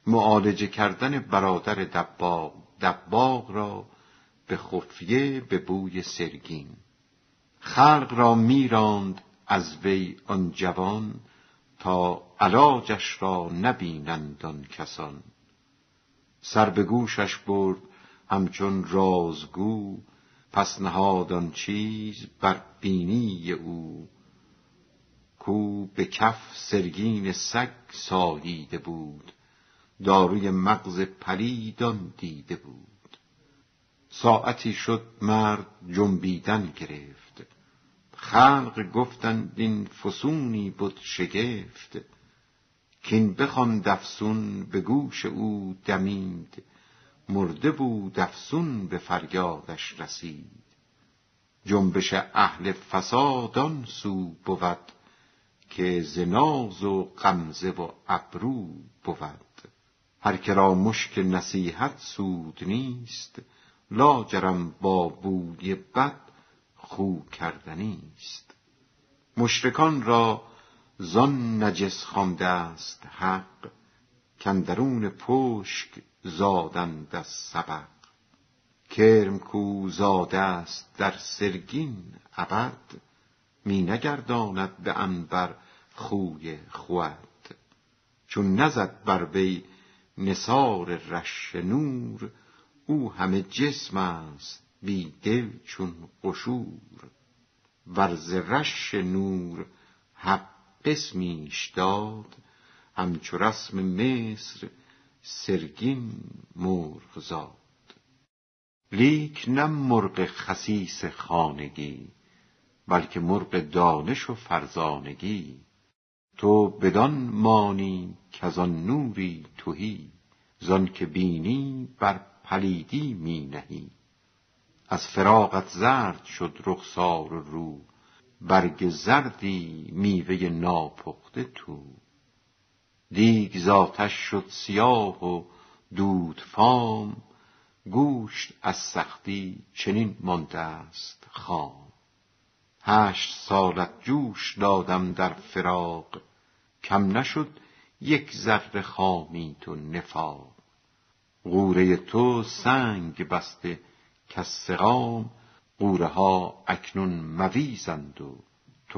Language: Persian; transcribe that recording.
معالجه کردن برادر دباغ را به خفیه به بوی سرگین. خلق را میراند از وی آن جوان، تا علاجش را نبینند آن کسان. سر به گوشش برد همچون رازگو، پس نهاد آن چیز بر بینی او. کو به کف سرگین سگ ساییده بود، داروی مغز پلید آن دیده بود. ساعتی شد مرد جنبیدن گرفت، خلق گفتند این فسونی بود شگفت. کین بخواند افسون به گوش او دمید، مرده بود افسون به فریادش رسید. جنبش اهل فساد آن سو بود، که ز ناز و غمزه و ابرو بود. هر که را مشک نصیحت سود نیست، لاجرم با بوی بد خو کردنی است. مشرکان را زان نجس خوانده است حق، کاندرون پشک زادند از سبق. کرم کو زاده است در سرگین ابد، می نگرداند به عنبر خوی خود. چون نزد بر وی نثار رش نور، او همه جسم است بی دل چون قشور. ور ز رش نور حق قسمیش داد، همچو رسم مصر سرگین مرغ زاد. لیک نه مرغ خسیس خانگی، بلکه مرغ دانش و فرزانگی. تو بدان مانی کز آن نوری تهی، زان که بینی بر پلیدی می نهی. از فراقت زرد شد رخسار و رو، برگ زردی میوه ناپخته تو. دیگ ز آتش شد سیاه و دود فام، گوشت از سختی چنین مانده است خام. 8 سالت جوش دادم در فراق، کم نشد یک ذره خامیت و نفاق. غوره تو سنگ بسته کز سقام، غوره ها اکنون مویزند و